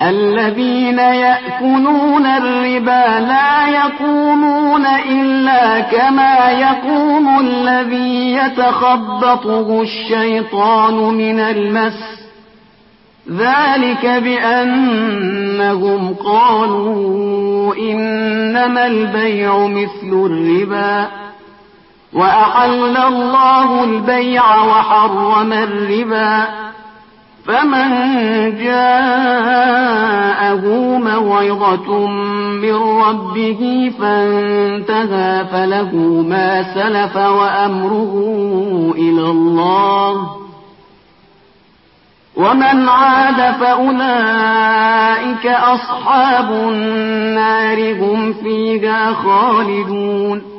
الذين يأكلون الربا لا يقومون إلا كما يقوم الذي يتخبطه الشيطان من المس ذلك بأنهم قالوا إنما البيع مثل الربا وأحل الله البيع وحرم الربا فمن جاءه موعظة من ربه فانتهى فله ما سلف وأمره إلى الله ومن عاد فأولئك أصحاب النار هم فيها خالدون